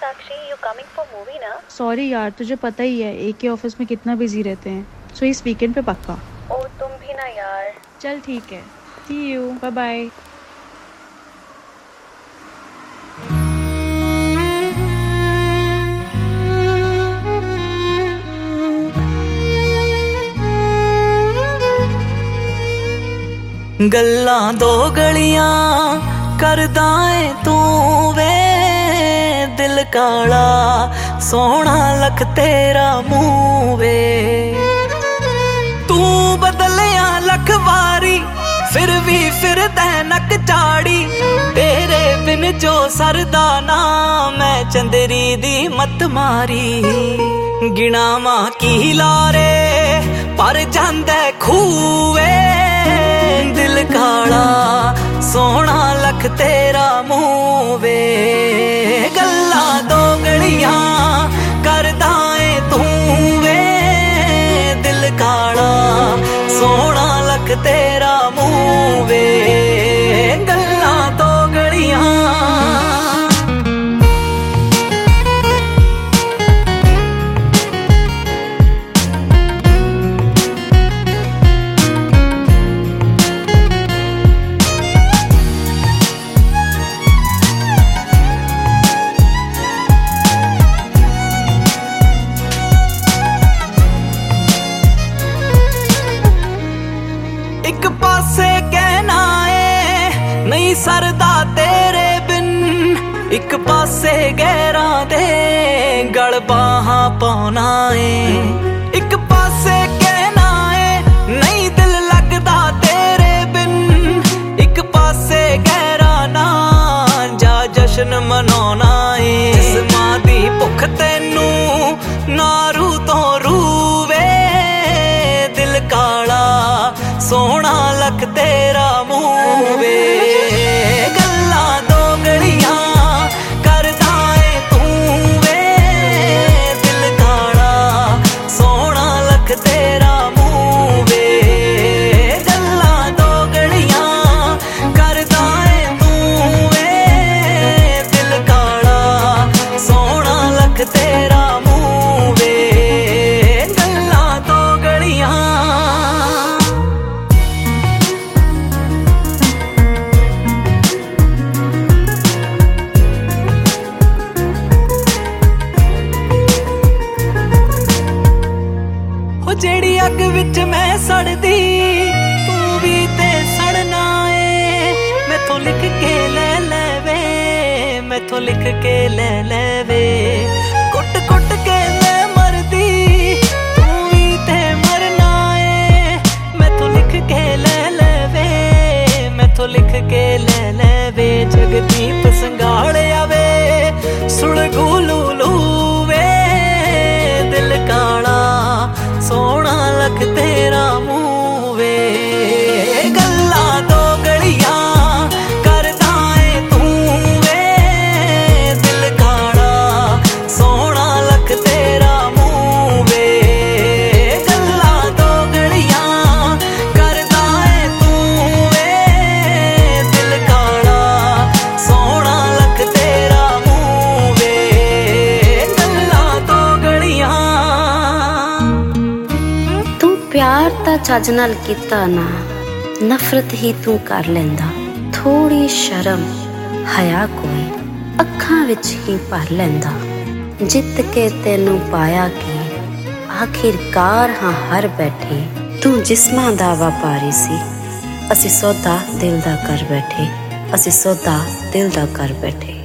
Sakshi, you coming for movie ना? Sorry यार, तुझे पता ही है एक के ऑफिस में कितना बिजी रहते हैं, सो इस वीकेंड पे पक्का। ओ तुम भी ना यार। चल ठीक है, सी यू, बाय बाय। गल्लां दो गलियां करदा ऐ तू वे, दिल काला सोहना लख तेरा मुंह वे। तू बदलिया लख वारी फिर भी फिरदा नक चाड़ी, तेरे बिन जो सरदा ना मैं चंदरी दी मत मारी। गिणावां की लारे पर जांदा खूवे, दिल काला सोहना लख तेरा मुंह वे। गल्लां दो गलियां करदा ऐ तू वे, दिल काला सोहना लख तेरा मुंह वे। गल्लां दो गलियां एक पासे कहना है नहीं सरदा तेरे बिन, एक पासे गैरा दे गल बाहां पाना है। एक पासे कहना है नहीं दिल लगदा तेरे बिन, एक पासे गैरा ना जा जश्न मनाना है। जिस्मां दी भुख तैनू नारू तो रूवे, दिल काला सोहना लख तेरा मुंह वे। गल्लां दो गलियां करदा ऐ तू वे, दिल काला सोहना लख तेरा मुंह वे। गल्लां दो गलियां करदा ऐ तू वे, दिल काला सोहना लख तेरा मुंह वे। गल्लां दो गलियां जेड़ी अग विच मैं सड़दी तू भी ते सड़ना है। मैथों लिख के ले लेवे, मैथों लिख के ले लेवे, कुट कुट के मैं मरदी तू भी ते मरना है। मैथों लिख के ले लेवे, मैथों लिख के ले लेवे। जगदीप संगाड़े आवे सुन गुलू वे, दिल काला सोहना लख तेरा मुंह वे। गल्लां दो गलियां करदा ऐ तू वे, दिल काला सोहना लख तेरा मुंह वे। गल्लां दो गलियां करदा ऐ तू वे, दिल काला सोहना लख तेरा मुंह वे। गल्लां दो गलियां प्यार ता चज नाल कीता ना, नफरत ही तू कर लैंदा। थोड़ी शर्म हया कोई अखां विच ही भर लैंदा। जित के तेनू पाया कि आखिरकार हाँ हर बैठे, तू जिस्मां दा व्यापारी सी, असी सौदा दिल दा कर बैठे, असी सौदा दिल दा कर बैठे।